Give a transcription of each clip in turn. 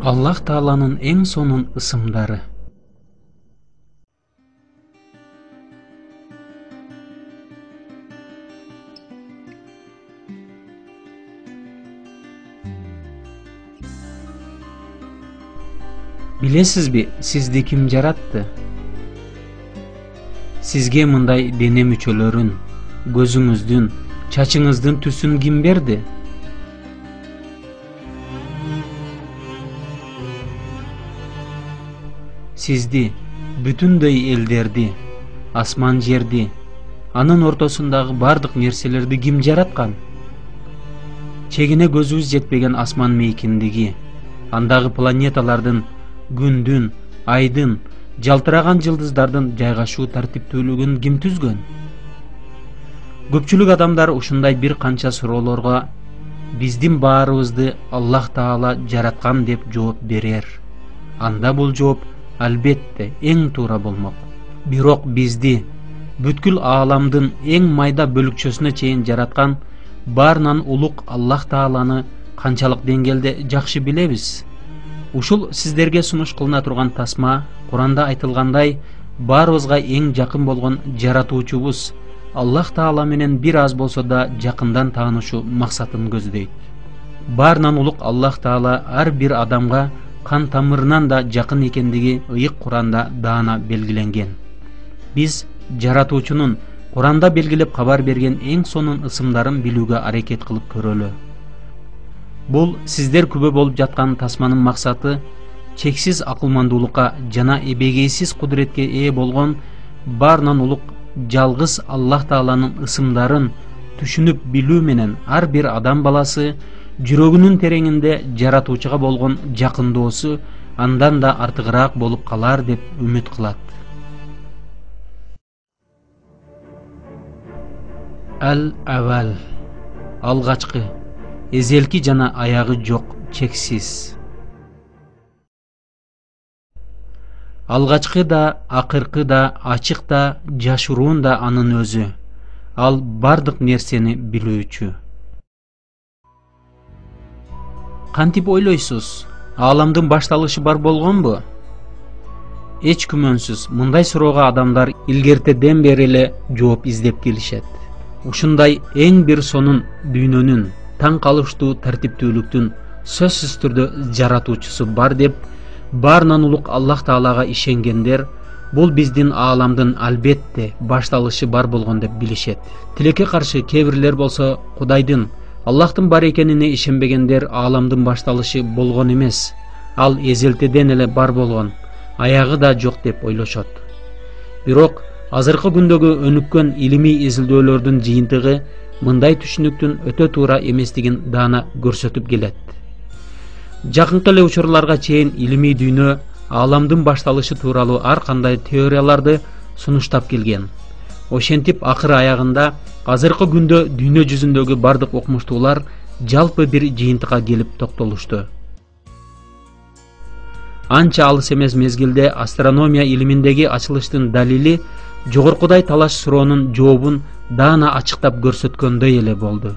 Аллах Тааланын эң сонун ысымдары. Билесизби, сизди ким жаратты? Сизге мындай дене мүчөлөрүн, көзүңүздүн, чачыңыздын түсүн ким берди? Сизди, бүтүндөй элдерди, асман жерди, анын ортосундагы бардык нерселерди ким жараткан? Чегине көзүбүз жетпеген асман мейкиндиги, андагы планеталардын, күндүн, айдын, жалтыраган жылдыздардын жайгашуу тартиптүүлүгүн ким түзгөн? Көпчүлүк адамдар ушундай бир канча суроолорго биздин баарыбызды Аллах Таала жараткан деп жооп берер. Анда бул жооп албетте эң туура болмок. Бирок бизди бүткүл ааламдын эң майда бөлүкчөсүнө чейин жараткан баарынан улук Аллах Тааланы канчалык деңгээлде жакшы билебиз? Ушул сиздерге сунуш кылына турган тасма Куранда айтылгандай баарыбызга эң жакын болгон жаратуучубуз Аллах Таала менен бир аз болсо да жакындан таанышуу максатын көздөйт. Баарынан улук Аллах Таала ар бир адамга кан тамырынан да жакын экендиги ыйык Куранда даана белгиленген. Биз жаратуучунун Куранда белгилеп кабар берген эң сонун ысымдарын билүүгө аракет кылып көрөлү. Бул сиздер күбө болуп жаткан тасманын максаты чексиз акылмандуулукка жана эбегейсиз кудуретке ээ болгон баарынан улук жалгыз Аллах Тааланын ысымдарын түшүнүп билүү менен ар бир адам баласы жүрөгүнүн тереңинде жаратуучуга болгон жакындоосу андан да артыгыраак болуп калар деп үмүт кылат. Ал-Авал, алгачкы, эзелки жана аягы жок, чексиз. Алгачкы да, акыркы да, ачык да, жашыруун да анын өзү. Ал бардык нерсени билүүчү. Кантип ойлойсуз? Ааламдын башталышы бар болгонбу? Эч күмөнсүз, мындай суроого адамдар илгертеден бери эле жооп издеп келишет. Ушундай эң бир сонун дүйнөнүн, таң калыштуу тартиптүүлүктүн сөзсүз түрдө жаратуучусу бар деп баарынан улук Аллах Таалага ишенгендер бул биздин ааламдын албетте башталышы бар болгон деп билишет. Тилекке каршы кээ бирлер болсо Кудайдын, Аллахтын бар экенине ишенбегендер ааламдын башталышы болгон эмес, ал эзелтеден эле бар болгон, аягы да жок деп ойлошот. Бирок азыркы күндөгү өнүккөн илимий изилдөөлөрдүн жыйынтыгы мындай түшүнүктүн өтө туура эместигин даана көрсөтүп келет. Жакынкы эле учурларга чейин илимий дүйнө ааламдын башталышы тууралуу ар кандай теорияларды сунуштап келген. Ошентип акыр аягында азыркы күндө дүйнө жүзүндөгү бардык окумуштуулар жалпы бир жыйынтыкка келип токтолушту. Анча алыс эмес мезгилде астрономия илиминдеги ачылыштын далили жогоркудай талаш суроонун жообун даана ачыктап көрсөткөндөй эле болду.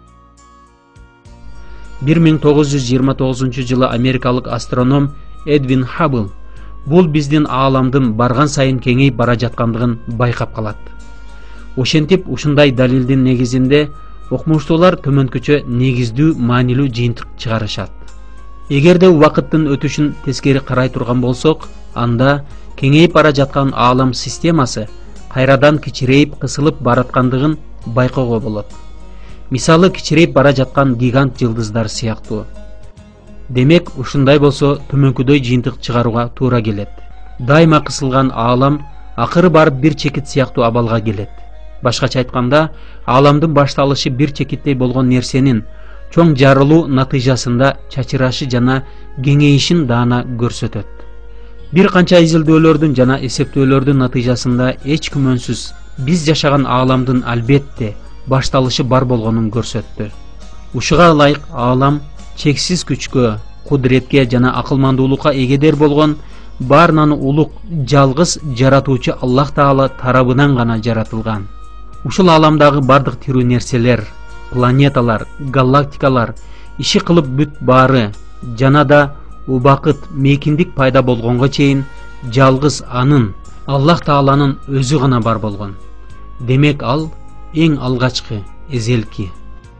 1929 жылы америкалык астроном Эдвин Хаббл бул биздин ааламдын барган сайын кеңейип бара жаткандыгын байкап калат. Ошентип ушундай далилдин негизинде окумуштуулар төмөнкүчө негиздүү маанилүү жыйынтык чыгарышат. Эгерде убакыттын өтүшүн тескери карай турган болсок, анда кеңейип бара жаткан аалам системасы кайрадан кичирейип кысылып бараткандыгын байкоого болот. Мисалы кичирейип бара жаткан гигант жылдыздар сыяктуу. Демек, ушундай болсо төмөнкүдөй жыйынтык чыгарууга туура келет. Дайыма кысылган аалам акыры барып бир чекит сыяктуу абалга келет. Башкача айтканда, ааламдын башталышы бир чекиттей болгон нерсенин чоң жарылуу натыйжасында чачырашы жана кеңейишин даана көрсөтөт. Бир канча изилдөөлөрдүн жана эсептөөлөрдүн натыйжасында эч күмөнсүз биз жашаган ааламдын албетте башталышы бар болгонун көрсөттү. Ушуга ылайык аалам чексиз күчкө, кудуретке жана акылмандуулукка эгедер болгон баарынан улук жалгыз жаратуучу Аллах Таала тарабынан гана жаратылган. Ушул ааламдагы бардык тирүү нерселер, планеталар, галактикалар, иши кылып бүт баары жана да убакыт, мейкиндик пайда болгонго чейин жалгыз анын, Аллах Тааланын өзү гана бар болгон. Демек ал эң алгачкы, эзелки.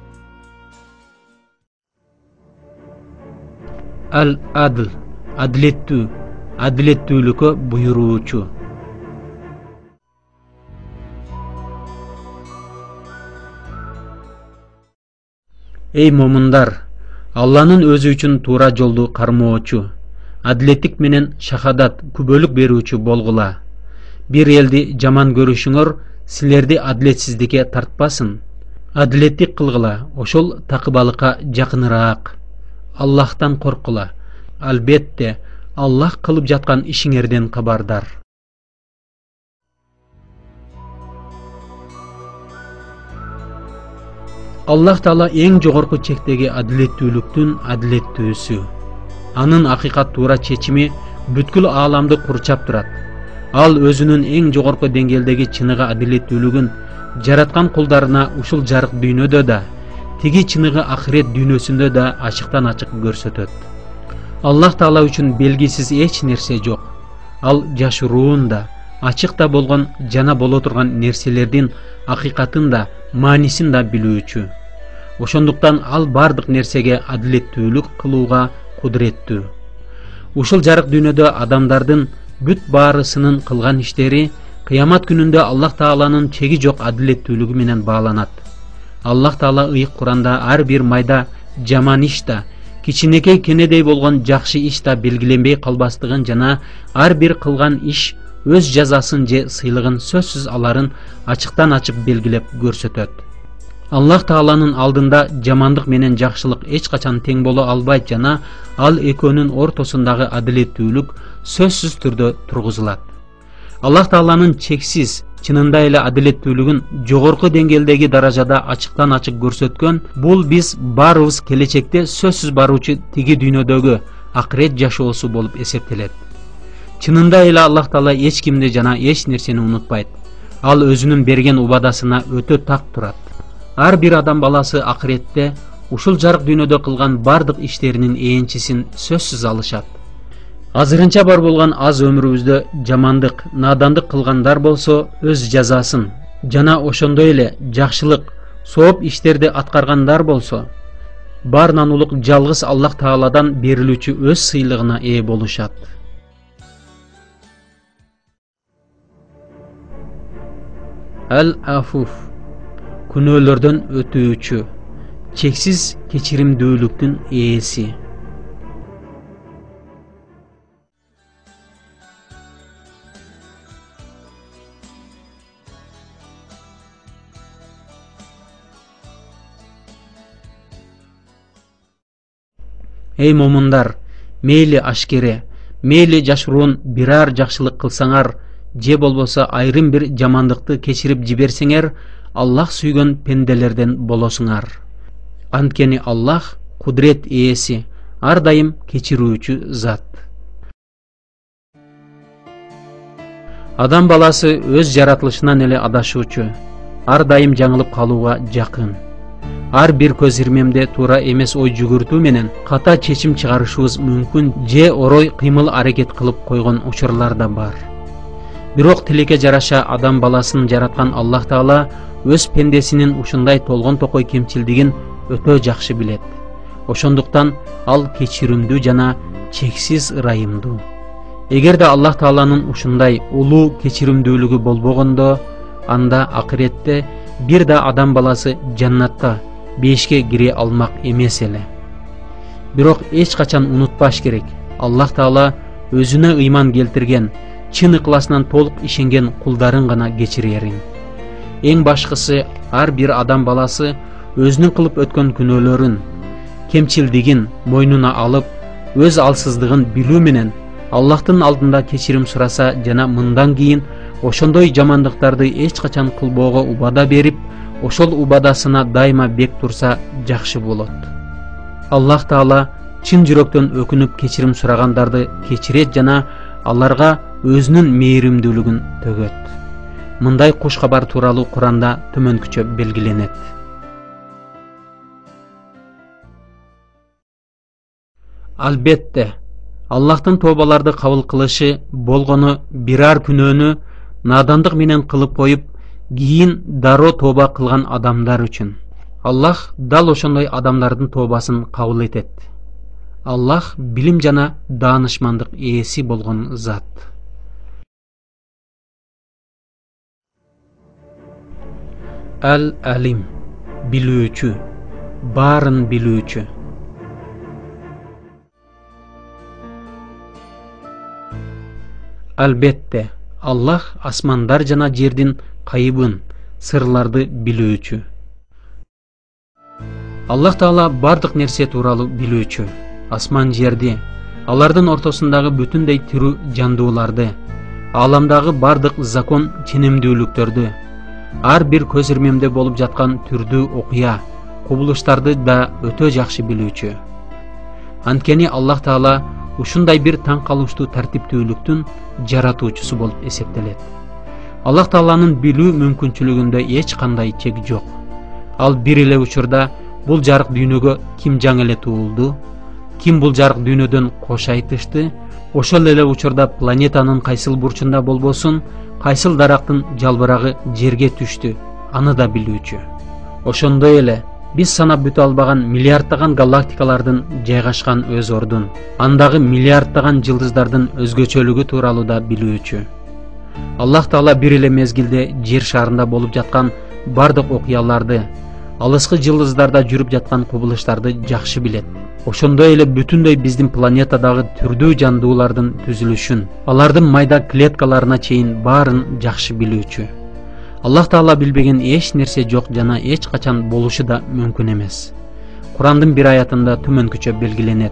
Ал-Адл, адилеттүү, адилеттүүлүккө буйруучу. Эй момундар, Алланын өзү үчүн туура жолду кармоочу, адилеттик менен шахадат, күбөлүк берүүчү болгула. Бир элди жаман көрүшүңөр силерди адилетсиздикке тартпасын. Адилеттик кылгыла, ошол такыбалыкка жакыныраак. Аллахтан коркула. Албетте, Аллах кылып жаткан ишиңерден кабардар. Аллах Таала эң жогорку чектеги адилеттүүлүктүн адилеттүүсү. Анын акыйкат туура чечими бүткүл ааламды курчап турат. Ал өзүнүн эң жогорку деңгээлдеги чыныгы адилеттүүлүгүн жараткан кулдарына ушул жарык дүйнөдө да, тиги чыныгы ахирет дүйнөсүндө да ачыктан ачык көрсөтөт. Аллах Таала үчүн белгисиз эч нерсе жок. Ал жашыруун да, ачык да болгон жана боло турган нерселердин акыйкатын да, маанисин да билүүчү. Ошондуктан ал бардык нерсеге адилеттүүлүк кылууга кудуреттүү. Ушул жарык дүйнөдө адамдардын бүт баарысынын кылган иштери кыямат күнүндө Аллах Тааланын чеги жок адилеттүүлүгү менен бааланат. Аллах Таала ыйык Куранда ар бир майда жаман иш да, кичинекей кенедей болгон жакшы иш да белгиленбей калбастыгын жана ар бир кылган иш өз жазасын же сыйлыгын сөзсүз аларын ачыктан ачык белгилеп көрсөтөт. Аллах Тааланын алдында жамандык менен жакшылык эч качан тең боло албайт жана ал экөөнүн ортосундагы адилеттүүлүк сөзсүз түрдө тургузулат. Аллах Тааланын чексиз, чынында эле адилеттүүлүгүн жогорку деңгээлдеги даражада ачыктан ачык көрсөткөн бул биз баарыбыз келечекте сөзсүз баруучу тиги дүйнөдөгү акырет жашоосу болуп эсептелет. Чынында эле Аллах Таала эч кимди жана эч нерсени унутпайт. Ал өзүнүн берген убадасына өтө так турат. Ар бир адам баласы акыретте ушул жарык дүйнөдө кылган бардык иштеринин ээнчисин сөзсүз алышат. Азырынча бар болгон аз өмүрүбүздө жамандык, надандык кылгандар болсо өз жазасын, жана ошондой эле жакшылык, сооп иштерди аткаргандар болсо баарынан улук жалгыз Аллах Тааладан берилүүчү өз сыйлыгына ээ болушат. Ал-Афуф, күнөөлөрдөн өтүүчү, чексиз кечиримдүүлүктүн ээси. Эй момундар, мейли ашкере, мейли жашыруун бирар жакшылык кылсаңар, же болбосо айрым бир жамандыкты кечирип жиберсеңер, Аллах сүйгөн пенделерден болосуңар. Анткени Аллах кудурет ээси, ар дайым кечирүүчү зат. Адам баласы өз жаратылышынан эле адашуучу, ар дайым жаңылып калууга жакын. Ар бир көз ирмемде туура эмес ой жүгүртүү менен ката чечим чыгарышыбыз мүмкүн же орой кыймыл аракет кылып койгон учурлар да бар. Бирок тилекке жараша адам баласын жараткан Аллах Таала өз пендесинин ушундай толгон токой кемчилдигин өтө жакшы билет. Ошондуктан ал кечиримдүү жана чексиз ырайымдуу. Эгерде Аллах Тааланын ушундай улуу кечиримдүүлүгү болбогондо, анда акыретте бир да адам баласы жаннатка, бешке кире алмак эмес эле. Бирок эч качан унутпаш керек, Аллах Таала өзүнө ыйман келтирген, чын ыкласынан толук ишенген кулдарын гана кечирерин. Эң башкысы, ар бир адам баласы өзүнүн кылып өткөн күнөөлөрүн, кемчилдигин мойнуна алып, өз алсыздыгын билүү менен Аллахтын алдында кечирим сураса жана мындан кийин ошондой жамандыктарды эч качан кылбоого убада берип, ошол убадасына дайыма бек турса жакшы болот. Аллах Таала чын жүрөктөн өкүнүп кечирим сурагандарды кечирет жана аларга өзүнүн мээримдүүлүгүн төгөт. Мындай куш кабар тууралуу Куранда төмөнкүчө белгиленет. Албетте, Аллахтын тобаларды кабыл кылышы болгону бирар күнөөнү надандык менен кылып коюп, кийин дароо тоба кылган адамдар үчүн. Аллах дал ошондой адамдардын тобасын кабыл этет. Аллах билим жана даанышмандык ээси болгон зат. Алим, билүүчү, баарын билүүчү. Албетте, Аллах асмандар жана жердин кайыбын, сырларды билүүчү. Аллах Таала бардык нерсе тууралуу билүүчү. Асман жерди, алардын ортосундагы бүтүндөй тирүү жандууларды, ааламдагы бардык закон ченемдүүлүктөрдү, ар бир көз ирмемде болуп жаткан түрдүү окуя, кубулуштарды да өтө жакшы билүүчү. Анткени Аллах Таала ушундай бир таң калыштуу тартиптүүлүктүн жаратуучусу болуп эсептелет. Аллах Тааланын билүү мүмкүнчүлүгүндө эч кандай чек жок. Ал бир эле учурда бул жарык дүйнөгө ким жаңы эле туулду, ким бул жарык дүйнөдөн кош айтышты, ошол эле учурда планетанын кайсыл бурчунда болбосун, кайсыл дарактын жалбырагы жерге түштү, аны да билүүчү. Ошондой эле биз санап бүтө албаган миллиарддаган галактикалардын жайгашкан өз ордун, андагы миллиарддаган жылдыздардын өзгөчөлүгү тууралуу да билүүчү. Аллах Таала бир эле мезгилде жер шарында болуп жаткан бардык окуяларды, алыскы жылдыздарда жүрүп жаткан кубулуштарды жакшы билет. Ошондой эле бүтүндөй биздин планетадагы түрдүү жандуулардын түзүлүшүн, алардын майда клеткаларына чейин баарын жакшы билүүчү. Аллах Таала билбеген эч нерсе жок жана эч качан болушу да мүмкүн эмес. Курандын бир аятында төмөнкүчө белгиленет.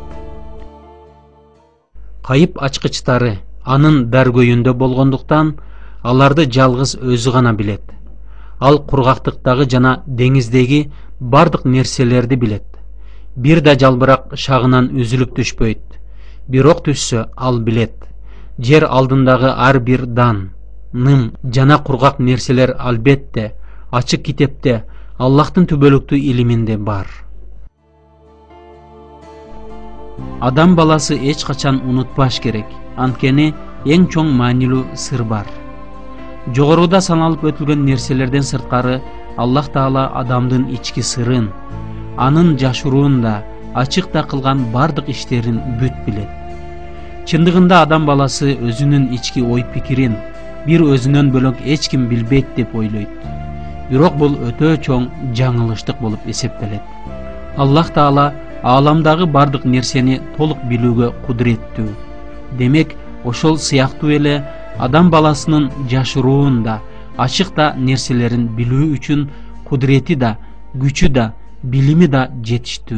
Кайып ачкычтары анын даргөйүндө болгондуктан, аларды жалгыз өзү гана билет. Ал кургактыктагы жана деңиздеги бардык нерселерди билет. Бир да жалбырак шагынан үзүлүп түшпөйт. Бирок түшсө ал билет. Жер алдындагы ар бир дан, ным жана кургак нерселер албетте ачык китепте Аллахтын түбөлүктүү илиминде бар. Адам баласы эч качан унутпаш керек, анткени эң чоң маанилүү сыр бар. Жогоруда саналып өтүлгөн нерселерден сырткары Аллах Таала адамдын ички сырын, анын жашыруун да, ачык да кылган бардык иштерин бүт билет. Чындыгында адам баласы өзүнүн ички ой пикирин бир өзүнөн бөлөк эч ким билбейт деп ойлойт. Бирок бул өтө чоң жаңылыштык болуп эсептелет. Аллах Таала ааламдагы бардык нерсени толук билүүгө кудуреттүү. Демек, ошол сыяктуу эле адам баласынын жашыруун да, ачык да нерселерин билүү үчүн кудурети да, күчү да, билими да жетиштүү.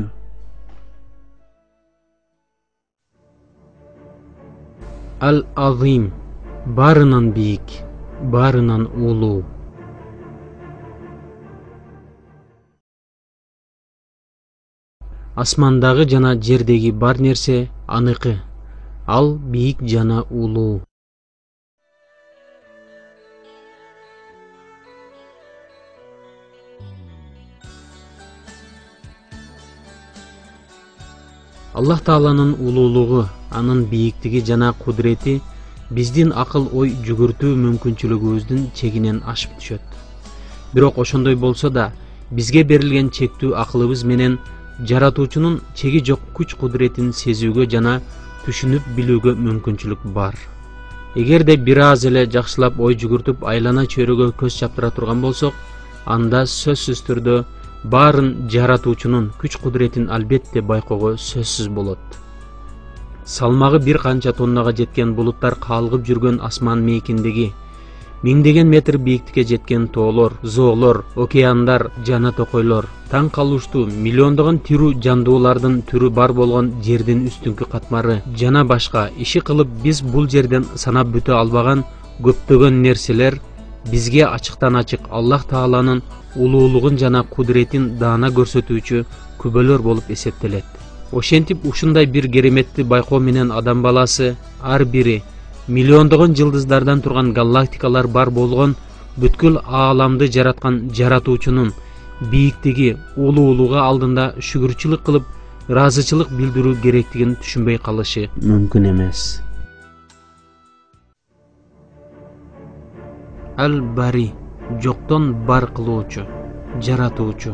Ал-Азим, баарынан бийик, баарынан улуу. Асмандагы жана жердеги бар нерсе аныкы. Ал бийик жана улуу. Аллах Тааланын улуулугу, анын бийиктиги жана кудурети биздин акыл ой жүгүртүү мүмкүнчүлүгүбүздүн чегинен ашып түшөт. Бирок ошондой болсо да, бизге берилген чектүү акылыбыз менен жаратуучунун чеги жок күч кудуретин сезүүгө жана түшүнүп билүүгө мүмкүнчүлүк бар. Эгерде бир аз эле жакшылап ой жүгүртүп айлана чөйрөгө көз чаптыра турган болсок, анда сөзсүз түрдө баарын жаратуучунун күч кудуретин албетте байкоого сөзсүз болот. Салмагы бир канча тоннага жеткен булуттар калгып жүргөн асман мейкиндеги, миңдеген метр бийиктикке жеткен тоолор, зоолор, океандар жана токойлор, таң калыштуу миллиондогон тирүү жандуулардын түрү бар болгон жердин үстүңкү катмары жана башка иши кылып биз бул жерден санап бүтө албаган көптөгөн нерселер бизге ачыктан ачык Аллах Тааланын улуулугун жана кудуретин даана көрсөтүүчү күбөлөр болуп эсептелет. Ошентип ушундай бир кереметти байкоо менен адам баласы ар бири миллиондогон жылдыздардан турган галактикалар бар болгон бүткүл ааламды жараткан жаратуучунун бийиктиги, улуулугу алдында шүгүрчүлүк кылып ыраазычылык билдирүү керектигин түшүнбөй калышы мүмкүн эмес. Аль-Бари, жоктон бар кылуучу, жаратуучу.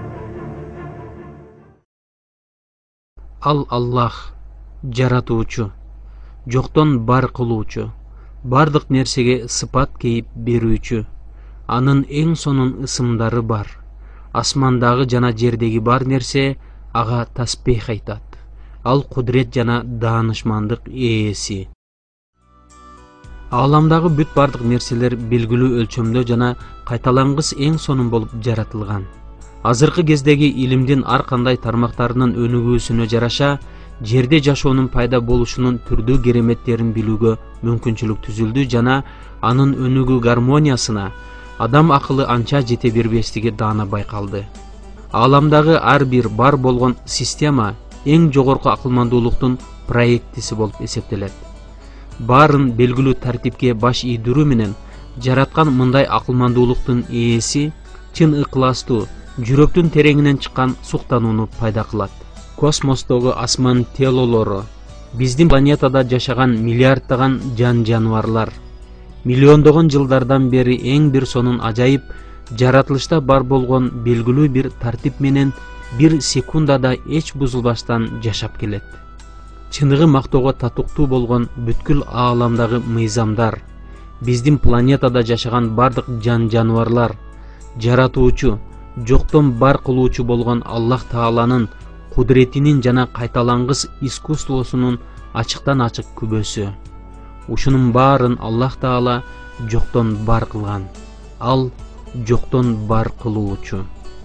Аллах, жаратуучу, жоктон бар кылуучу, бардык нерсеге сыпат кейип берүүчү. Анын эң сонун ысымдары бар. Асмандагы жана жердеги бар нерсе ага таспих айтат. Ал кудурет жана даанышмандык ээси. Ааламдагы бүт бардык нерселер белгилүү өлчөмдө жана кайталангыс эң сонун болуп жаратылган. Азыркы кездеги илимдин ар кандай тармактарынын өнүгүүсүнө жараша жерде жашоонун пайда болушунун түрдүү кереметтерин билүүгө мүмкүнчүлүк түзүлдү жана анын өнүгүү гармониясына адам акылы анча жете бербестиги даана байкалды. Ааламдагы ар бир бар болгон система эң жогорку акылмандуулуктун проектиси болуп эсептелет. Баарын белгилүү тартипке баш ийдирүү менен жараткан мындай акылмандуулуктун ээси чын ыкластуу, жүрөктүн тереңинен чыккан суктанууну пайда кылат. Космостогу асман телолору, биздин планетада жашаган миллиарддаган жан-жаныбарлар, миллиондогон жылдардан бери эң бир сонун ажайып жаратылышта бар болгон белгилүү бир тартип менен бир секундада эч бузулбастан жашап келет. Чыныгы мактоого татыктуу болгон бүткүл ааламдагы мыйзамдар, биздин планетада жашаган бардык жан-жаныбарлар, жаратуучу, жоктон бар кылуучу болгон Аллах Тааланын кудуретинин жана кайталангыс искусствосунун ачыктан ачык күбөсү. Ушунун баарын Аллах Таала жоктон бар кылган. Ал жоктон бар кылуучу.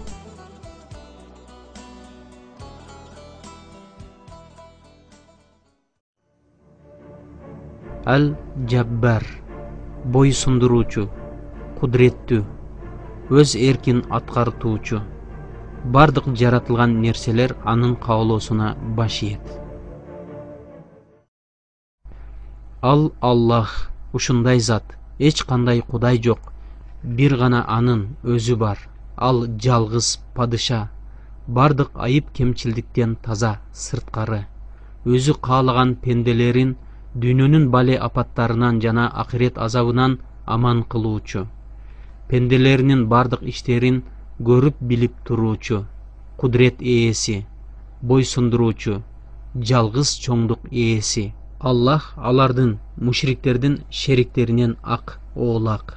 Аль-Жаббар, бойсундуруучу, кудуреттүү, өз эркин аткартуучу. Бардык жаратылган нерселер анын каалоосуна баш ийет. Ал Аллах, ушундай зат, эч кандай кудай жок, бир гана анын өзү бар. Ал жалгыз падыша, бардык айып кемчилдиктен таза, сырткары. Өзү каалаган пенделерин дүйнөнүн бале апаттарынан жана акырет азабынан аман кылуучу. Пенделеринин бардык иштерин көрүп билип туруучу, кудурет ээси, бойсундуруучу, жалгыз чоңдук ээси. Аллах алардын, мушриктердин шериктеринен ак оолак.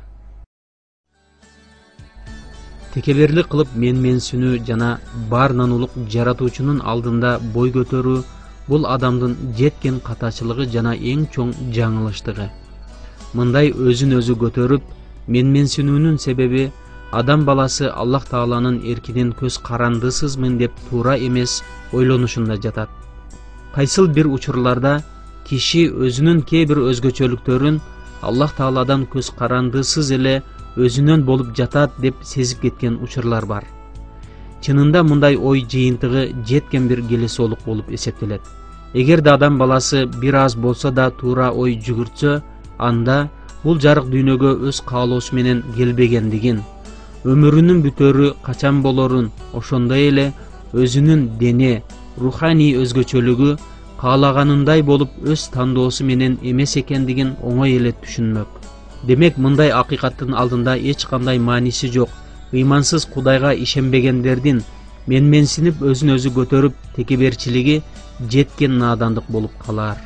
Текеберлик кылып менменсинүү жана баарынан улук жаратуучунун алдында бой көтөрүү бул адамдын жеткен катачылыгы жана эң чоң жаңылыштыгы. Мындай өзүн өзү көтөрүп менменсинүүнүн себеби адам баласы Аллах Тааланын эркинен көз карандысызмын деп туура эмес ойлонушунда жатат. Кайсыл бир учурларда киши өзүнүн кээ бир өзгөчөлүктөрүн Аллах Тааладан көз карандысыз эле өзүнөн болуп жатат деп сезип кеткен учурлар бар. Чынында мындай ой жыйынтыгы жеткен бир келесоолук болуп эсептелет. Эгерде адам баласы бир аз болсо да туура ой жүгүртсө, анда бул жарык дүйнөгө өз каалоосу менен келбегендигин, өмүрүнүн бүтөрү качан болорун, ошондой эле өзүнүн дене, руханий өзгөчөлүгү каалаганындай болуп өз тандоосу менен эмес экендигин оңой эле түшүнмөк. Демек мындай акыйкаттын алдында эч кандай мааниси жок. Ыймансыз Кудайга ишенбегендердин менменсинип өзүн өзү көтөрүп текеберчилиги жеткен наадандык болуп калар.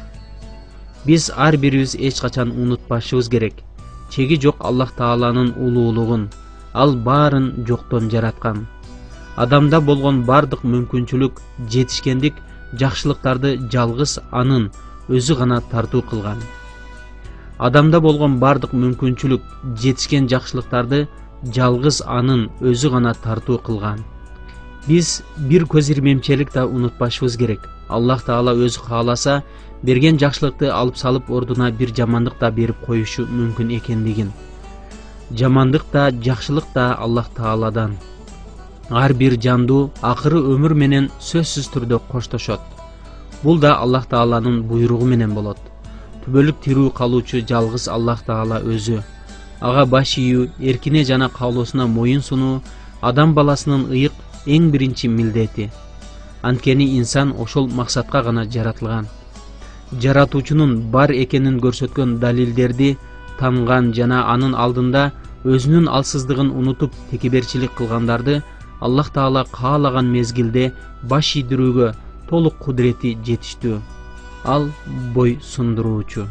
Биз ар бирибиз эч качан унутпашыбыз керек. Чеги жок Аллах Тааланын улуулугун. Ал баарын жоктон жараткан. Адамда болгон бардык мүмкүнчүлүк, жетишкендик, жакшылыктарды жалгыз анын өзү гана тартуу кылган. Адамда болгон бардык мүмкүнчүлүк, жетишкен жакшылыктарды жалгыз анын өзү гана тартуу кылган. Биз бир көз ирмемчелик да унутпашыбыз керек. Аллах Таала өзү кааласа, берген жакшылыкты алып салып ордуна бир жамандык да берип коюшу мүмкүн экендигин. Жамандык да, жакшылык да Аллах Тааладан. Ар бир жанду акыры өмүр менен сөзсүз түрдө коштошот. Бул да Аллах Тааланын буйругу менен болот. Түбөлүк тирүү калуучу жалгыз Аллах Таала өзү. Ага баш ийүү, эркине жана каалоосуна моюн сунуу адам баласынын ыйык эң биринчи милдети. Анткени инсан ошол максатка гана жаратылган. Жаратуучунун бар экенин көрсөткөн далилдерди таанган жана анын алдында өзүнүн алсыздыгын унутуп текеберчилик кылгандарды Аллах Таала каалаган мезгилде баш ийдирүүгө толук кудурети жетиштүү. Ал бой сундуруучу.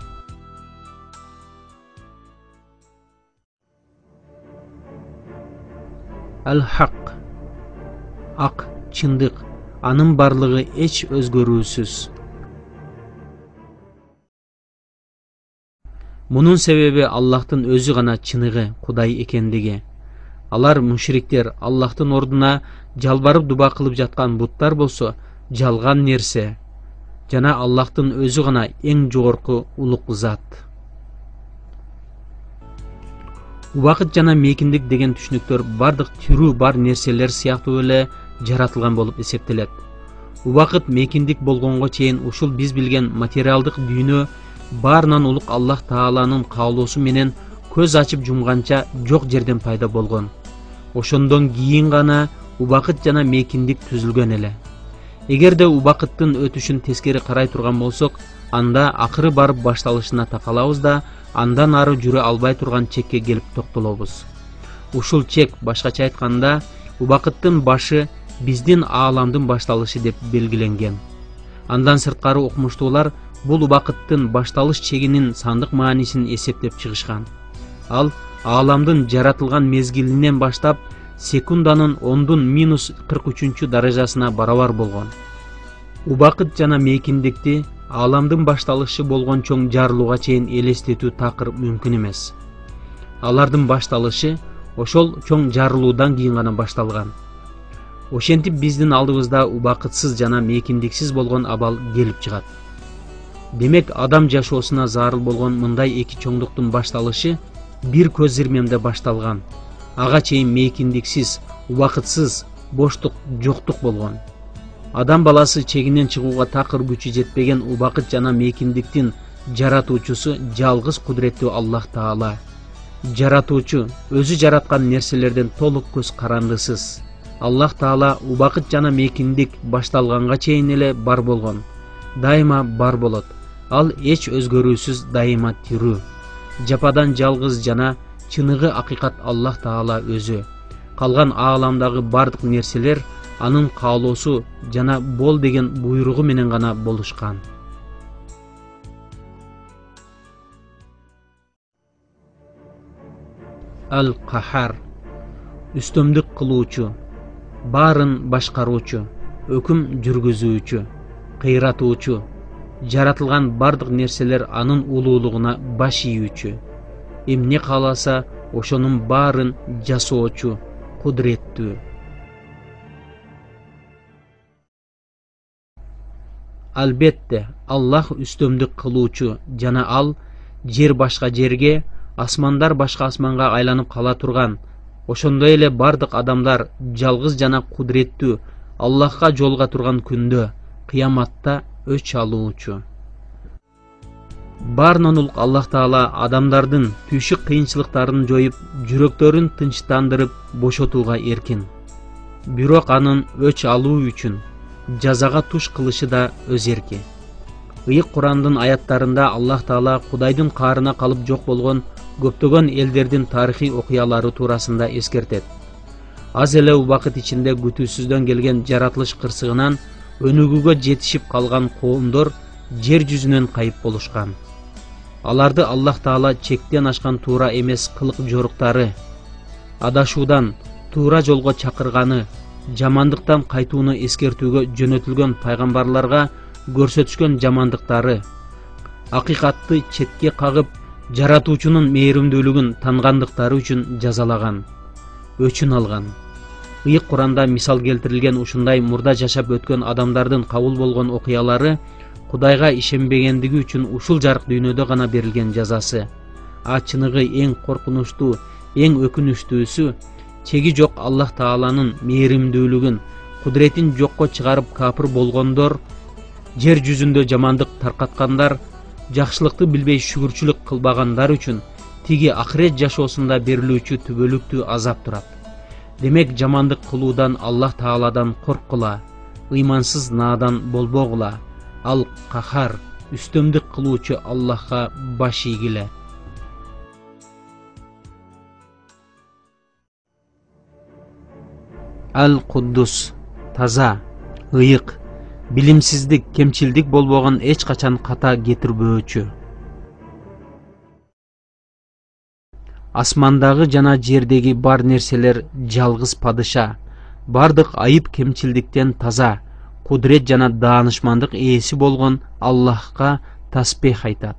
Ал-хак, ак, чындык, анын барлыгы эч өзгөрүүсүз. Мунун себеби Аллахтын өзү гана чыныгы Кудай экендиги. Алар мушриктер Аллахтын ордуна жалбарып дуба кылып жаткан буттар болсо жалган нерсе, жана Аллахтын өзү гана эң жогорку улук зат. Убакыт жана мейкиндик деген түшүнүктөр бардык тирүү бар нерселер сыяктуу эле жаратылган болуп эсептелет. Убакыт мейкиндик болгонго чейин ушул биз билген материалдык дүйнө баарынан улук Аллах Тааланын каалоосу менен көз ачып жумганча жок жерден пайда болгон. Ошондон кийин гана убакыт жана мейкиндик түзүлгөн эле. Эгерде убакыттын өтүшүн тескери карай турган болсок, анда акыры барып башталышына такалабыз да, андан ары жүрө албай турган чекке келип токтолобуз. Ушул чек, башкача айтканда, убакыттын башы биздин ааламдын башталышы деп белгиленген. Андан сырткары окумуштуулар бул убакыттын башталыш чегинин сандык маанисин эсептеп чыгышкан. Ал ааламдын жаратылган мезгилинен баштап секунданын 10⁻43 даражасына барабар болгон. Убакыт жана мейкиндикти ааламдын башталышы болгон чоң жарылууга чейин элестетүү такыр мүмкүн эмес. Алардын башталышы ошол чоң жарылуудан кийин гана башталган. Ошентип биздин алдыбызда убакытсыз жана мейкиндиксиз болгон абал келип чыгат. Демек, адам жашоосуна зарыл болгон мындай эки чоңдуктун башталышы бир көз ирмемде башталган. Ага чейин мейкиндиксиз, убакытсыз, боштук, жоктук болгон. Адам баласы чегинен чыгууга такыр күчү жетпеген убакыт жана мейкиндиктин жаратуучусу жалгыз кудуреттүү Аллах Таала. Жаратуучу, өзү жараткан нерселерден толук көз карандысыз. Аллах Таала убакыт жана мейкиндик башталганга чейин эле бар болгон. Дайыма бар болот. Ал эч өзгөрүүсүз, дайыма тирүү. Жападан жалгыз жана чыныгы акыйкат Аллах Таала өзү. Калган ааламдагы бардык нерселер анын каалоосу жана бол деген буйругу менен гана болушкан. Ал-Кахар, үстөмдүк кылуучу, баарын башкаруучу, өкүм жүргүзүүчү, кыйратуучу, жаратылган бардык нерселер анын улуулугуна баш ийүүчү, эмне кааласа ошонун баарын жасоочу, кудуреттүү. Албетте, Аллах үстөмдүк кылуучу жана ал жер башка жерге, асмандар башка асманга айланып кала турган. Ошондой эле бардык адамдар жалгыз жана кудуреттүү Аллахка жолуга турган күндө, кыяматта өч алуучу. Баарынан улук Аллах Таала адамдардын түйшүк кыйынчылыктарын жоюп, жүрөктөрүн тынчтандырып бошотууга эркин. Бирок анын өч алуу үчүн жазага туш кылышы да өз эрки. Ыйык Курандын аяттарында Аллах Таала Кудайдын каарына калып жок болгон көптөгөн элдердин тарыхый окуялары туурасында эскертет. Аз эле убакыт ичинде күтүүсүздөн келген жаратылыш кырсыгынан өнүгүүгө жетишип калган коомдор жер жүзүнөн кайып болушкан. Аларды Аллах Таала чектен ашкан туура эмес кылык жоруктары, адашуудан туура жолго чакырганы, жамандыктан кайтууну эскертүүгө жөнөтүлгөн пайгамбарларга көрсөтүшкөн жамандыктары, акыйкатты четке кагып, жаратуучунун мээримдүүлүгүн тангандыктары үчүн жазалаган, өчүн алган. Ыйык Куранда мисал келтирилген ушундай мурда жашап өткөн адамдардын кабыл болгон окуялары Кудайга ишенбегендиги үчүн ушул жарык дүйнөдө гана берилген жазасы. Чыныгы эң коркунучтуу, эң өкүнүчтүүсү чеги жок Аллах Тааланын мээримдүүлүгүн, кудуретин жокко чыгарып капыр болгондор, жер жүзүндө жамандык таркаткандар, жакшылыкты билбей шүгүрчүлүк кылбагандар үчүн тиги акырет жашоосунда берилүүчү түбөлүктүү азап турат. Демек, жамандык кылуудан Аллах Тааладан корккула, ыймансыз наадан болбогула. Ал кахар, үстөмдүк кылуучу Аллахка баш ийгиле. Ал-Куддус, таза, ыйык, билимсиздик, кемчилдик болбогон, эч качан ката кетирбөөчү. Асмандагы жана жердеги бар нерселер жалгыз падыша, бардык айып кемчилдиктен таза, кудрет жана даанышмандык ээси болгон Аллахка таспих айтат.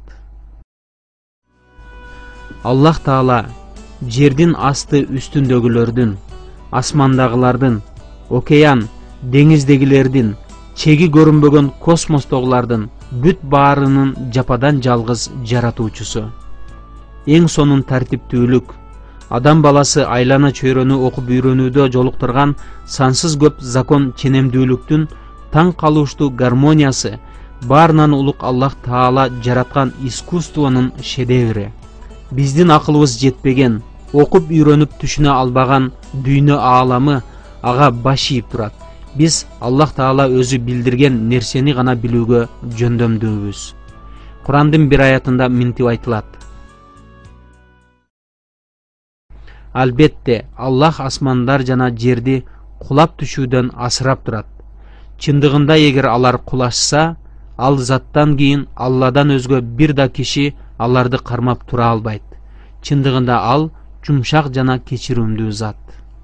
Аллах Таала жердин асты үстүндөгүлөрдүн, асмандагылардын, океан, деңиздегилердин, чеги көрүнбөгөн космостогулардын бүт баарынын жападан жалгыз жаратуучусу. Эң сонун тартиптүүлүк, адам баласы айлана чөйрөнү окуп үйрөнүүдө жолуктурган сансыз көп закон ченемдүүлүктүн таң калыштуу гармониясы баарынан улук Аллах Таала жараткан искусствонун шедеври. Биздин акылыбыз жетпеген, окуп үйрөнүп түшүнө албаган дүйнө ааламы ага баш ийип турат. Биз Аллах Таала өзү билдирген нерсени гана билүүгө жөндөмдүүбүз. Курандын бир аятында мынтип айтылат: Албетте, Аллах асмандар жана жерди кулап түшүүдөн асырап турат. Чындыгында эгер алар кулашса, ал заттан кийин Алладан өзгө бир да киши аларды кармап тура албайт. Чындыгында ал жумшак жана кечирүүмдүү зат.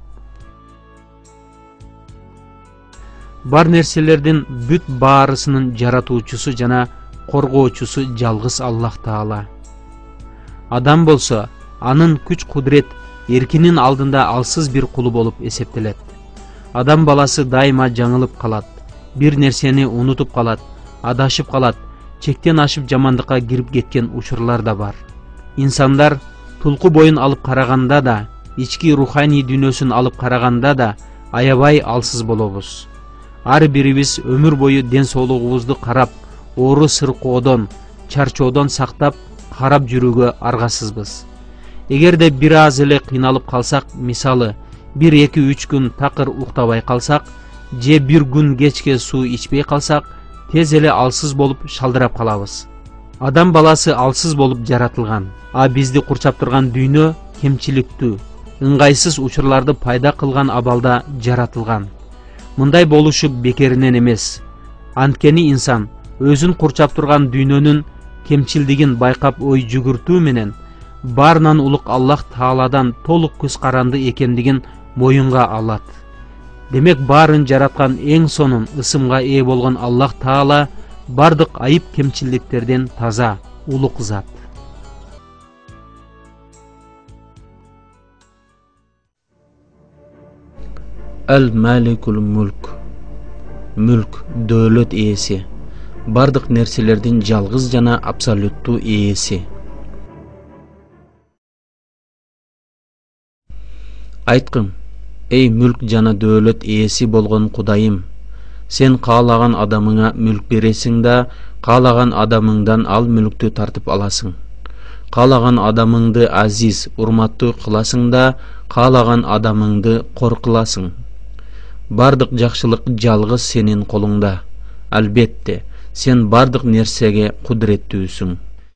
Бар нерселердин бүт баарысынын жаратуучусу жана коргоочусу жалгыз Аллах Таала. Адам болсо, анын күч кудрет эркинин алдында алсыз бир кулу болуп эсептелет. Адам баласы дайыма жаңылып калат, бир нерсени унутуп калат, адашып калат, чектен ашып жамандыкка кирип кеткен учурлар да бар. Инсандар тулку боюн алып караганда да, ички руханий дүйнөсүн алып караганда да аябай алсыз болобуз. Ар бирибиз өмүр бою ден соолугубузду карап, оору сыркоодон, чарчоодон сактап карап жүрүүгө аргасызбыз. Эгерде бир аз эле кыйналып калсак, мисалы, 1-2-3 күн такыр уктабай калсак, же бир күн кечке суу ичпей калсак, тез эле алсыз болуп шалдырап калабыз. Адам баласы алсыз болуп жаратылган, а бизди курчап турган дүйнө кемчиликтүү, ыңгайсыз учурларды пайда кылган абалда жаратылган. Мындай болушу бекеринен эмес. Анткени инсан өзүн курчап турган дүйнөнүн кемчилдигин байкап ой жүгүртүү менен баарынан улук Аллах Тааладан толук көз каранды экендигин моюнга алат. Демек баарын жараткан эң сонун ысымга ээ болгон Аллах Таала бардык айып кемчилдиктерден таза, улук зат. Ал-Маликул Мулк. Мүлк, дөөлөт ээси, бардык нерселердин жалгыз жана абсолюттуу ээси. Айткым, эй мүлк жана дөөлөт ээси болгон Кудайым, сен каалаган адамыңа мүлк бересиң да, каалаган адамыңдан ал мүлктү тартып аласың. Каалаган адамыңды азиз, урматтуу кыласың да, каалаган адамыңды кор кыласың. Бардык жакшылык жалгыз сенин колуңда. Албетте, сен бардык нерсеге кудреттүүсүң.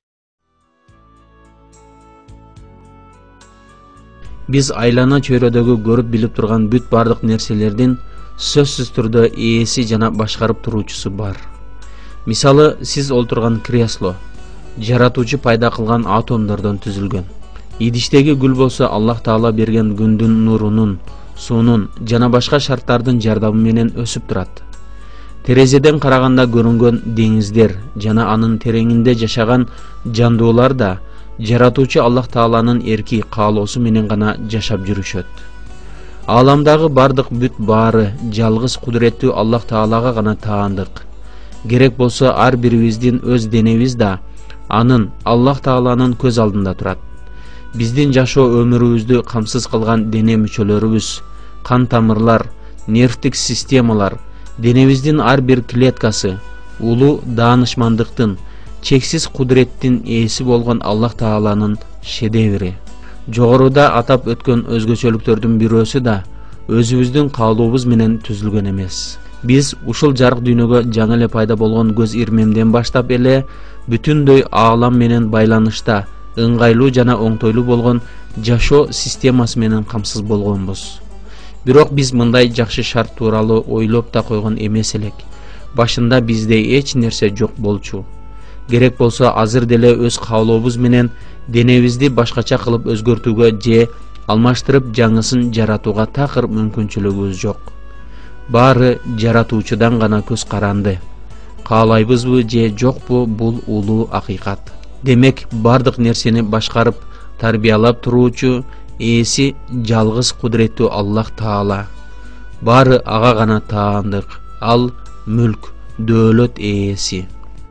Биз айлана чөйрөдөгү көрүп билип турган бүт бардык нерселердин сөзсүз түрдө ээси жана башкарып туруучусу бар. Мисалы, сиз олтурган кресло жаратуучу пайда кылган атомдордон түзүлгөн. Идиштеги гүл болсо Аллах Таала берген күндүн нурунун, суунун жана башка шарттардын жардамы менен өсүп турат. Терезеден караганда көрүнгөн деңиздер жана анын тереңинде жашаган жандуулар да жаратуучу Аллах Тааланын эрки каалоосу менен гана жашап жүрүшөт. Ааламдагы бардык бүт баары жалгыз кудуреттүү Аллах Таалага гана таандык. Керек болсо ар бирибиздин өз денебиз да анын Аллах Тааланын көз алдында турат. Биздин жашоо өмүрүбүздү камсыз кылган дене мүчөлөрүбүз, кан тамырлар, нервтик системалар, денебиздин ар бир клеткасы улуу даанышмандыктын, чексиз кудуреттин ээси болгон Аллах Тааланын шедеври. Жогоруда атап өткөн өзгөчөлүктөрдүн бирөөсү да өзүбүздүн каалообуз менен түзүлгөн эмес. Биз ушул жарык дүйнөгө жаңы эле пайда болгон көз ирмемден баштап эле бүтүндөй аалам менен байланышта ыңгайлуу жана оңтойлуу болгон жашоо системасы менен камсыз болгонбуз. Бирок биз мындай жакшы шарт тууралуу ойлоп да койгон эмес элек. Башында бизде эч нерсе жок болчу. Керек болсо азыр деле өз каалообуз менен денебизди башкача кылып өзгөртүүгө же алмаштырып жаңысын жаратууга такыр мүмкүнчүлүгүбүз жок. Баары жаратуучудан гана көз каранды. Каалайбызбы же жокпу, бул улуу акыйкат. Демек, бардык нерсени башкарып, тарбиялап туруучу ээси жалгыз кудуреттүү Аллах Таала. Баары ага гана таандык. Ал мүлк, дөөлөт ээси.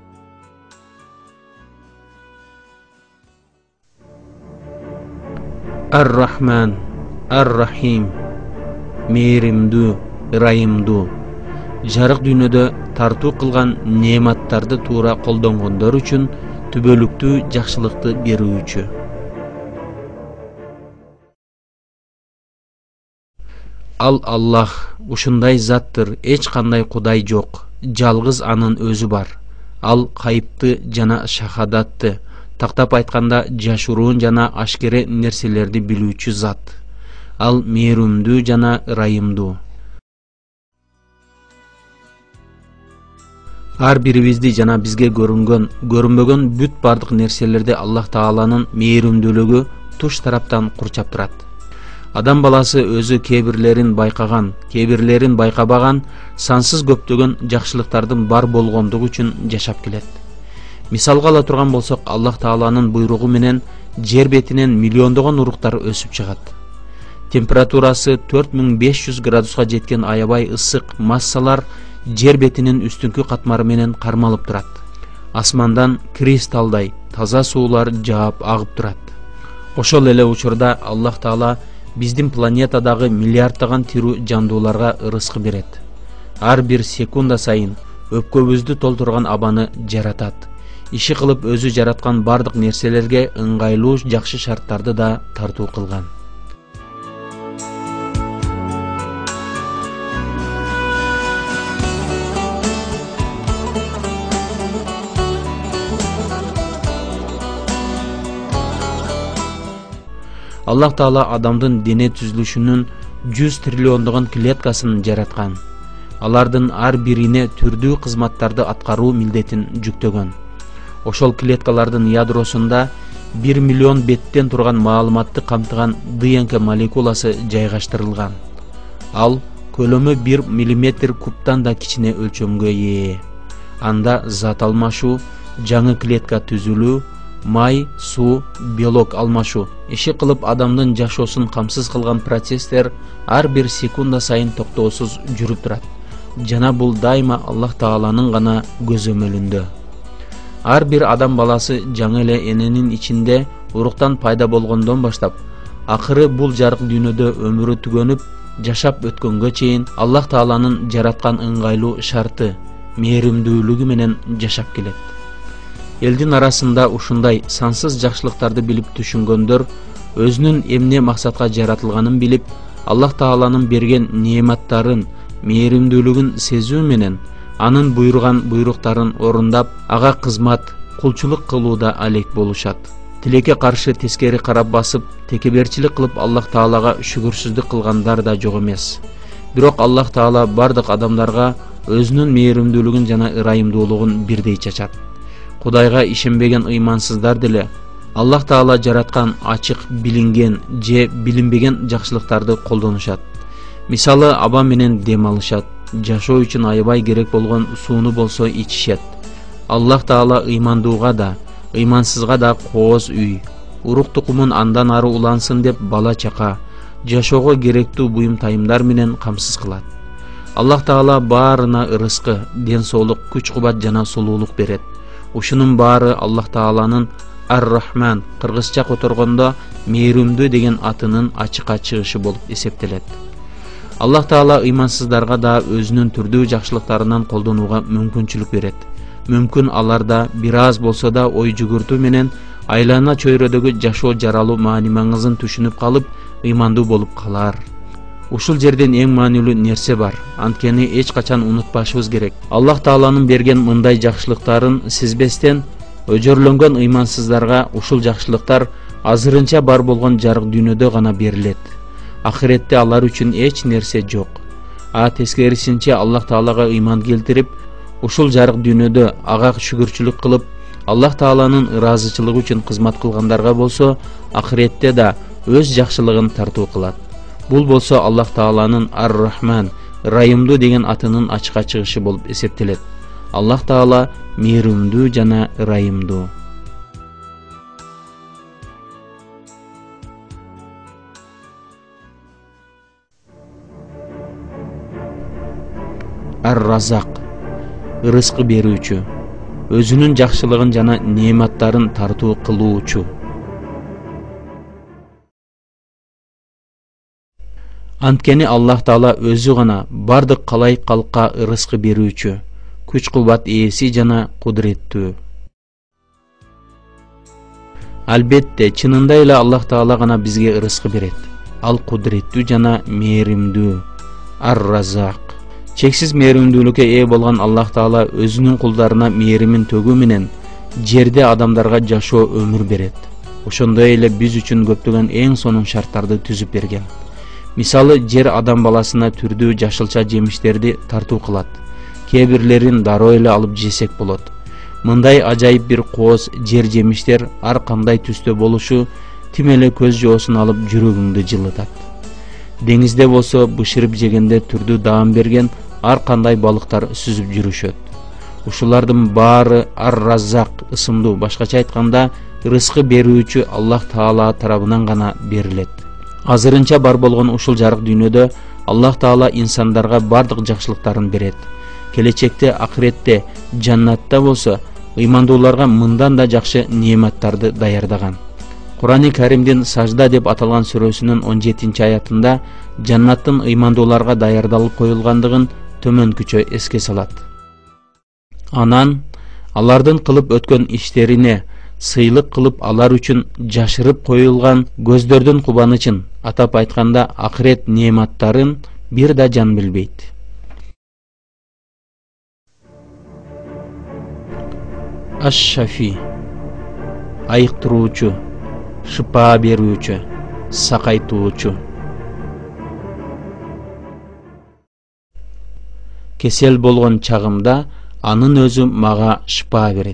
Ар-Рахман, Ар-Рахим. Мээримдүү, ырайымдуу. Жарык дүйнөдө тартуу кылган неематтарды туура колдонгондор үчүн түбөлүктүү жакшылыкты берүүчү. Ал Аллах ушундай заттыр, эч кандай кудай жок. Жалгыз анын өзү бар. Ал кайыпты жана шахадатты, тактап айтканда жашыруун жана ашкере нерселерди билүүчү зат. Ал мээримдүү жана ырайымдуу. Ар бирибизди жана бизге көрүнгөн, көрүнбөгөн бүт бардык нерселерди Аллах Тааланын мээримдүүлүгү туш тараптан курчап турат. Адам баласы өзү кээ-бирлерин байкаган, кээ-бирлерин байкабаган сансыз көптөгөн жакшылыктардын бар болгондугу үчүн жашап келет. Мисалга ала турган болсок, Аллах Тааланын буйругу менен жер бетинен миллиондогон уруктар өсүп чыгат. Температурасы 4500 градуска жеткен аябай ысык массалар жер бетинин үстүнкү катмары менен кармалып турат. Асмандан кристалдай таза суулар жаап агып турат. Ошол эле учурда Аллах Таала биздин планетадагы миллиарддаган тирүү жандууларга ырыскы берет. Ар бир секунда сайын өпкөбүздү толтурган абаны жаратат. Иши кылып өзү жараткан бардык нерселерге ыңгайлуу жакшы шарттарды да тартуу кылган. Аллах Таала адамдын дене түзүлүшүнүн 100 триллиондогон клеткасын жараткан. Алардын ар бирине түрдүү кызматтарды аткаруу милдетин жүктөгөн. Ошол клеткалардын ядросунда 1 миллион беттен турган маалыматты камтыган ДНК молекуласы жайгаштырылган. Ал көлөмү 1 мм кубтан да кичине өлчөмгө ээ. Анда зат алмашуу, жаңы клетка түзүлүү, май, суу, белок алмашуу иши кылып адамдын жашоосун камсыз кылган процесстер ар бир секунда сайын токтоосуз жүрүп турат. Жана бул дайыма Аллах Тааланын гана көзөмөлүндө. Ар бир адам баласы жаңы эле эненин ичинде уруктан пайда болгондон баштап, акыры бул жарык дүйнөдө өмүрү түгөнүп, жашап өткөнгө чейин Аллах Тааланын жараткан ыңгайлуу шарты, мээримдүүлүгү менен жашап келет. Элдин арасында ушундай сансыз жакшылыктарды билип түшүнгөндөр өзүнүн эмне максатка жаратылганын билип, Аллах Тааланын берген неематтарын, мээримдүүлүгүн сезүү менен анын буйруган буйруктарын орундап, ага кызмат, кулчулук кылууда алек болушат. Тилекке каршы тескери карап басып, текеберчилик кылып Аллах Таалага шүгүрсүздүк кылгандар да жок эмес. Бирок Аллах Таала бардык адамдарга өзүнүн мээримдүүлүгүн жана ырайымдуулугун бирдей чачат. Кудайга ишенбеген ыймансыздар деле Аллах Таала жараткан ачык билинген же билинбеген жакшылыктарды колдонушат. Мисалы, аба менен дем алышат, жашоо үчүн аябай керек болгон сууну болсо ичишет. Аллах Таала ыймандууга да, ыймансызга да кооз үй, урук тукумун андан ары улансын деп бала чака, жашоого керектүү буюм тайымдар менен камсыз кылат. Аллах Таала баарына ырыскы, ден соолук, күч-кубат жана сулуулук берет. Ушунун баары Аллах Тааланын Ар-Рахман, кыргызча которгондо мээримдүү деген атынын ачыкка чыгышы болуп эсептелет. Аллах Таала ыймансыздарга да өзүнүн түрдүү жакшылыктарынан колдонууга мүмкүнчүлүк берет. Мүмкүн аларда бир аз болсо да ой жүгүртүү менен айлана чөйрөдөгү жашоо жаралуу маани маңызын түшүнүп калып, ыймандуу болуп калар. Ушул жерден эң маанилүү нерсе бар. Анткени эч качан унутпашыбыз керек. Аллах Тааланын берген мындай жакшылыктарын сезбестен өжөрлөнгөн ыймансыздарга ушул жакшылыктар азырынча бар болгон жарык дүйнөдө гана берилет. Ахиретте алар үчүн эч нерсе жок. Тескерисинче Аллах Таалага ыйман келтирип, ушул жарык дүйнөдө ага шүгүрчүлүк кылып, Аллах Тааланын ыраазычылыгы үчүн кызмат кылгандарга болсо, ахиретте да өз жакшылыгын тартуу кылат. Бул болсо Аллах Тааланын Ар-Рахман, Райымдуу деген атынын ачыкка чыгышы болуп эсептелет. Аллах Таала мээримдүү жана Райымдуу. Ар-Разак, ырыскы берүүчү, өзүнүн жакшылыгын жана неематтарын тартуу кылуучу. Анткени Аллах Таала өзү гана бардык калайык калкка ырыскы берүүчү, күч-кубат ээси жана кудуреттүү. Албетте, чынында эле Аллах Таала гана бизге ырыскы берет. Ал кудуреттүү жана мээримдүү. Ар-Разак. Чексиз мээримдүүлүккө ээ болгон Аллах Таала өзүнүн кулдарына мээримин төгүү менен жерде адамдарга жашоо өмүр берет. Ошондой эле биз үчүн көптөгөн эң сонун шарттарды түзүп берген. Мисалы, жер адам баласына түрдүү жашылча жемиштерди тартуу кылат. Кээ бирлерин дароо эле алып жесек болот. Мындай ажайып бир кооз жер жемиштер ар кандай түстө болушу тим эле көз жоосун алып жүрөгүңдү жылытат. Деңизде болсо бышырып жегенде түрдүү даам берген ар кандай балыктар сүзүп жүрүшөт. Ушулардын баары Ар-Разак ысымдуу, башкача айтканда ырыскы берүүчү Аллах Таала тарабынан гана берилет. Азырынча бар болгон ушул жарык дүйнөдө Аллах Таала инсандарга бардык жакшылыктарын берет. Келечекте ахиретте жаннатта болсо ыймандууларга мындан да жакшы неематтарды даярдаган. Кур'ани Каримдин Сажда деп аталган сүрөсүнүн 17-аятында жаннаттын ыймандууларга даярдалып коюлгандыгын төмөнкүчө эске салат. Анан алардын кылып өткөн иштерине сыйлык кылып алар үчүн жашырып коюлган көздөрдүн кубанычын, атап айтканда ахирет неематтарын бир да жан билбейт. Аш-Шафи, айыктыруучу, шыпа берүүчү, сакайтуучу. Кесел болгон чагымда анын өзү мага шыпа берет.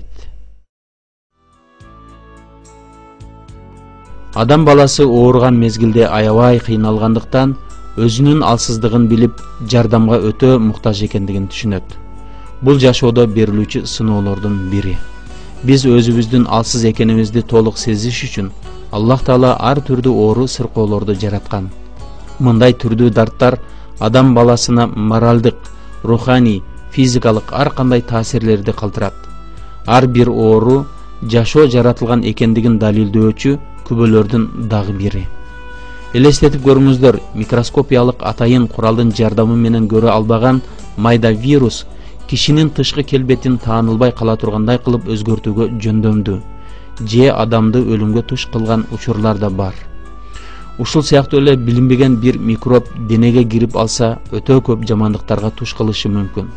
Адам баласы ооруган мезгилде аябай кыйналгандыктан өзүнүн алсыздыгын билип, жардамга өтө муктаж экендигин түшүнөт. Бул жашоодо берилүүчү сыноолордун бири. Биз өзүбүздүн алсыз экенибизди толук сезиш үчүн Аллах Таала ар түрдүү оору сыркоолорду жараткан. Мындай түрдүү дарттар адам баласына моралдык, руханий, физикалык ар кандай таасирлерди калтырат. Ар бир оору жашоо жаратылган экендигин далилдөөчү күбөлөрдүн дагы бири. Элестетип көрүңүздөр, микроскопиялык атайын куралдын жардамы менен көрө албаган майда вирус кишинин тышкы келбетин таанылбай кала тургандай кылып өзгөртүүгө жөндөмдүү, же адамды өлүмгө туш кылган учурлар да бар. Ушул сыяктуу эле билинбеген бир микроб денеге кирип алса, өтө көп жамандыктарга туш кылышы мүмкүн.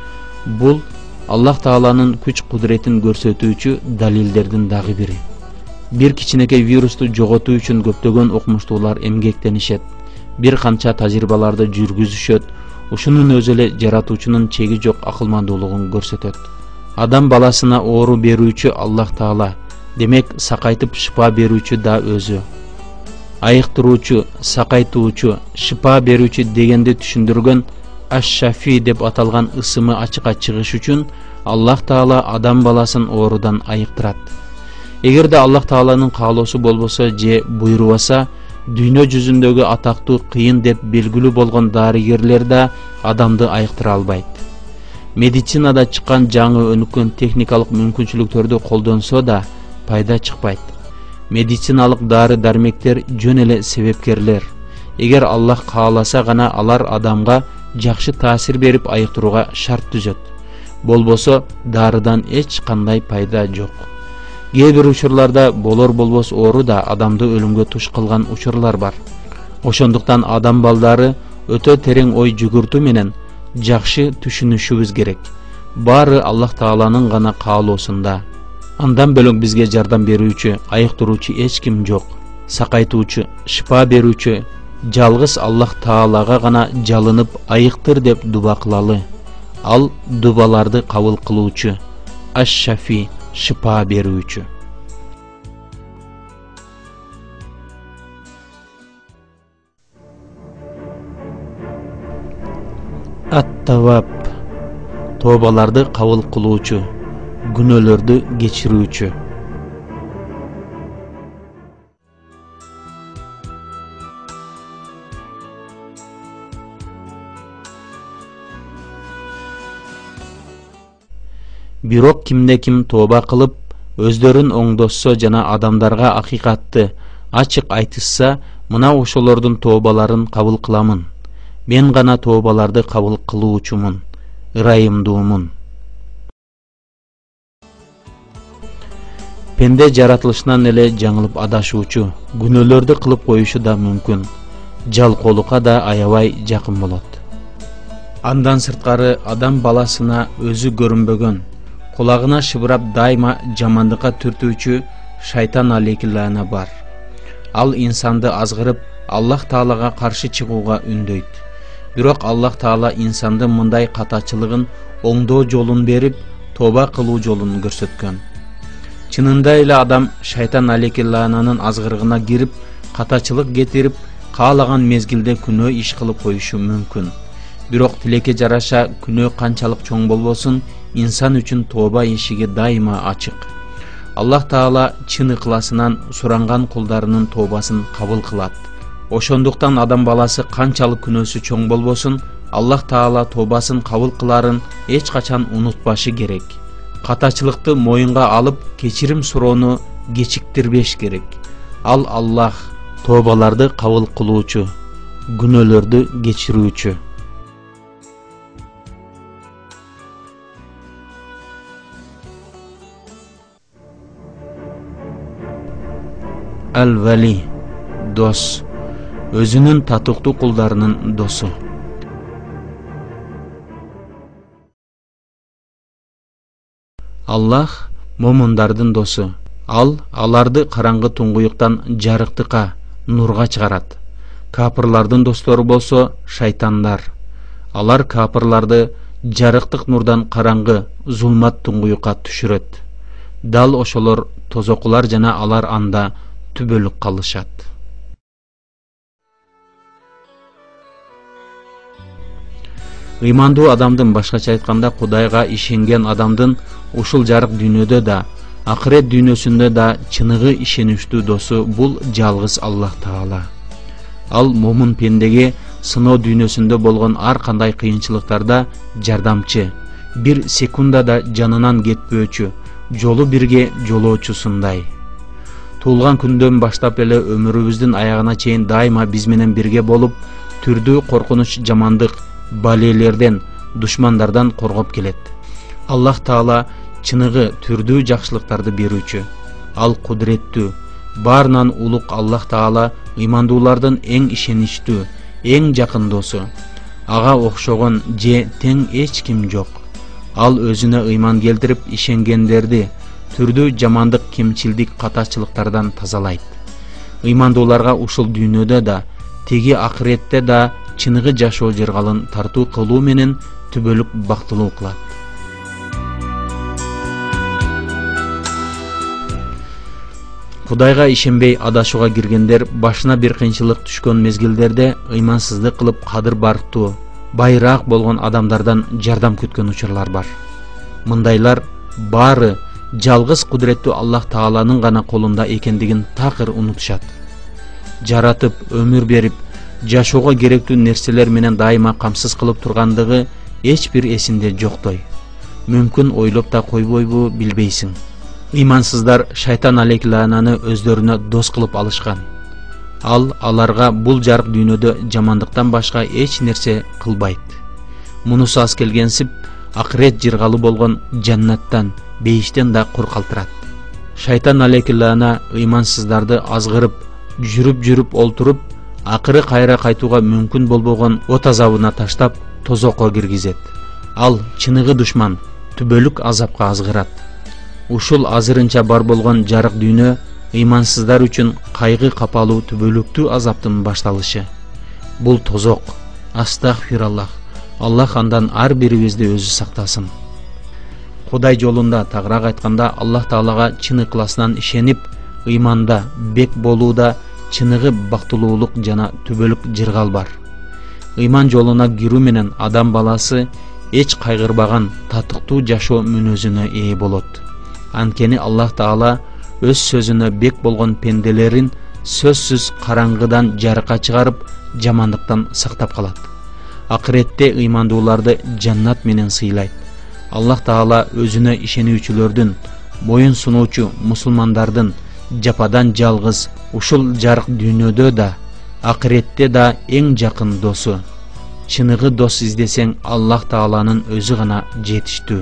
Бул Аллах Тааланын күч кудуретин көрсөтүүчү далилдердин дагы бири. Бир кичинекей вирусту жоготуу үчүн көптөгөн окумуштуулар эмгектенишет, бир канча тажрыйбаларды жүргүзүшөт. Ушунун өзү эле жаратуучунун чеги жок акылмандуулугун көрсөтөт. Адам баласына оору берүүчү Аллах Таала, демек сакайтып шыпа берүүчү да өзү. Айыктыруучу, сакайтуучу, шыпа берүүчү дегенди түшүндүргөн Аш-Шафи деп аталган ысымы ачыкка чыгыш үчүн Аллах Таала адам баласын оорудан айыктырат. Эгерде Аллах Тааланын каалоосу болбосо же буйрубаса, дүйнө жүзүндөгү атактуу кыйын деп белгилүү болгон дарыгерлер да адамды айыктыра албайт. Медицинада чыккан жаңы өнүккөн техникалык мүмкүнчүлүктөрдү колдонсо да пайда чыкпайт. Медициналык дары дармектер жөн эле себепкерлер. Эгер Аллах кааласа гана алар адамга жакшы таасир берип айыктырууга шарт түзөт. Болбосо дарыдан эч кандай пайда жок. Кээ бир учурларда болор болбос оору да адамды өлүмгө туш кылган учурлар бар. Ошондуктан адам балдары өтө терең ой жүгүртүү менен жакшы түшүнүшүбүз керек. Баары Аллах Тааланын гана каалоосунда. Андан бөлөк бизге жардам берүүчү, айыктыруучу эч ким жок. Сакайтуучу, шифа берүүчү жалгыз Аллах Таалага гана жалынып айыктыр деп дуба кылалы. Ал дубаларды кабыл кылуучу, аш-шафи, шифа берүүчү. Ат-Таваб, тобаларды кабыл кылуучу, күнөөлөрдү кечирүүчү. Бирок кимде-ким тооба кылып, өздөрүн оңдошсо жана адамдарга акыйкатты ачык айтышса, мына ошолордун тообаларын кабыл кыламын. Мен гана тообаларды кабыл кылуучумун, ырайымдуумун. Пенде жаратылышынан эле жаңылып адашуучу, күнөөлөрдү кылып коюшу да мүмкүн. Жалкоолукка да аябай жакын болот. Андан сырткары адам баласына өзү көрүнбөгөн, кулагына шыбырап дайыма жамандыкка түртүүчү шайтан алейкиллана бар. Ал инсанды азгырып, Аллах Таалага каршы чыгууга үндөйт. Бирок Аллах Таала инсанды мындай катачылыгын оңдоо жолун берип, тооба кылуу жолун көрсөткөн. Чынында эле адам шайтан алейкиллананын азгырыгына кирип, катачылык кетирип, каалаган мезгилде күнөө иш кылып коюшу мүмкүн. Бирок тилекке жараша күнөө канчалык чоң болбосун, инсан үчүн тооба эшиги дайыма ачык. Аллах Таала чын ыкласынан суранган кулдарынын тообасын кабыл кылат. Ошондуктан адам баласы канчалык күнөөсү чоң болбосун, Аллах Таала тообасын кабыл кыларын эч качан унутпашы керек. Катачылыкты моюнга алып, кечирим суроону кечиктирбеш керек. Ал Аллах тообаларды кабыл кылуучу, күнөөлөрдү кечирүүчү. Ал-Вали, дос, өзүнүн татыктуу кулдарынын досу. Аллах момундардын досу. Ал аларды караңгы туңгуюктан жарыктыкка, нурга чыгарат. Капырлардын достору болсо шайтандар. Алар капырларды жарыктык нурдан караңгы, зулмат туңгуюкка түшүрөт. Дал ошолор тозокулар жана алар анда түбөлүк калышат. Ыймандуу адамдын, башкача айтканда Кудайга ишенген адамдын ушул жарык дүйнөдө да, акырет дүйнөсүндө да чыныгы ишеничтүү досу бул жалгыз Аллах Таала. Ал момун пендеге сыноо дүйнөсүндө болгон ар кандай кыйынчылыктарда жардамчы, бир секундада жанынан кетпөөчү, жолу бирге жолоочусундай. Туулган күндөн баштап эле өмүрүбүздүн аягына чейин дайыма биз менен бирге болуп, түрдүү коркунуч, жамандык, балелерден, душмандардан коргоп келет. Аллах Таала чыныгы түрдүү жакшылыктарды берүүчү. Ал кудуреттүү, баарынан улук Аллах Таала ыймандуулардын эң ишеничтүү, эң жакын досу. Ага окшогон же тең эч ким жок. Ал өзүнө ыйман келтирип ишенгендерди түрдүү жамандык, кемчилдик, катачылыктардан тазалайт. Ыймандууларга ушул дүйнөдө да, теги акыретте да чыныгы жашоо жыргалын тартуу кылуу менен түбөлүк бактылуу кылат. Кудайга ишенбей адашууга киргендер башына бир кыйынчылык түшкөн мезгилдерде ыймансыздык кылып кадыр барктуу, байыраак болгон адамдардан жардам күткөн учурлар бар. Мындайлар баары жалгыз кудуреттүү Аллах Тааланын гана колунда экендигин такыр унутушат. Жаратып, өмүр берип, жашоого керектүү нерселер менен дайыма камсыз кылып тургандыгы эч бир эсинде жоктой. Мүмкүн ойлоп да койбойбу, билбейсиң. Ыймансыздар шайтан алейкилананы өздөрүнө дос кылып алышкан. Ал аларга бул жарык дүйнөдө жамандыктан башка эч нерсе кылбайт. Мунусу аз келгенсип, акырет жыргалы болгон жаннаттан, бейиштен да кур калтырат. Шайтан алейкилана ыймансыздарды азгырып, жүрүп олтуруп, акыры кайра кайтууга мүмкүн болбогон от азабына таштап тозокко киргизет. Ал чыныгы душман түбөлүк азапка азгырат. Ушул азырынча бар болгон жарык дүйнө ыймансыздар үчүн кайгы капалуу түбөлүктүү азаптын башталышы. Бул тозок. Астагфираллах. Аллах андан ар бирибизди өзү сактасын. Кудай жолунда тагыраак айтканда Аллах Таалага чын ыкласынан ишенип, ыйманда бек болууда чыныгы бактылуулук жана түбөлүк жыргал бар. Ыйман жолуна кирүү менен адам баласы эч кайгырбаган татыктуу жашоо мүнөзүнө ээ болот. Анткени Аллах Таала өз сөзүнө бек болгон пенделерин сөзсүз караңгыдан жарыкка чыгарып, жамандыктан сактап калат. Акыретте ыймандууларды жаннат менен сыйлайт. Аллах Таала өзүнө ишенүүчүлөрдүн, моюн сунуучу мусулмандардын жападан жалгыз ушул жарык дүйнөдө да, акыретте да эң жакын досу. Чыныгы дос издесең Аллах Тааланын өзү гана жетиштүү.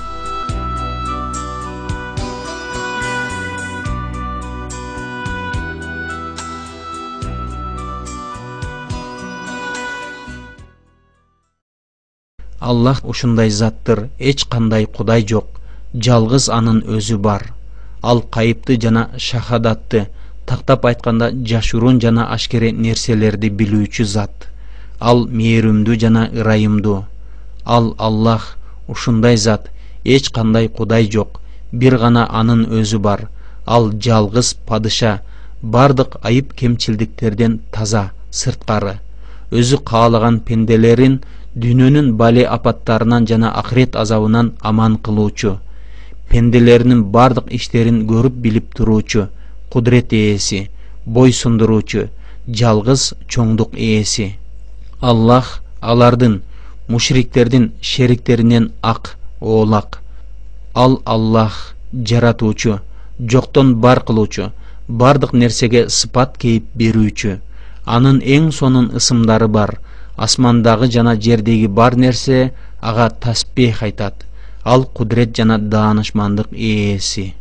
Аллах ушундай заттыр, эч кандай кудай жок, жалгыз анын өзү бар. Ал кайыпты жана шахадатты, тактап айтканда жашыруун жана ашкере нерселерди билүүчү зат. Ал мээримдүү жана ырайымдуу. Ал Аллах, ушундай зат, эч кандай кудай жок, бир гана анын өзү бар. Ал жалгыз падыша, бардык айып кемчилдиктерден таза, сырткары. Өзү каалаган пенделерин дүйнөнүн бале апаттарынан жана акырет азабынан аман кылуучу, пенделеринин бардык иштерин көрүп билип туруучу, кудрет ээси, бой сундуруучу, жалгыз чоңдук ээси. Аллах алардын, мушриктердин шериктеринен ак, оолак. Ал Аллах жаратуучу, жоктон бар кылуучу, бардык нерсеге сыпат кейип берүүчү. Анын эң сонун ысымдары бар. Асмандагы жана жердеги бар нерсе ага таспих айтат. Ал кудрет жана даанышмандык ээси.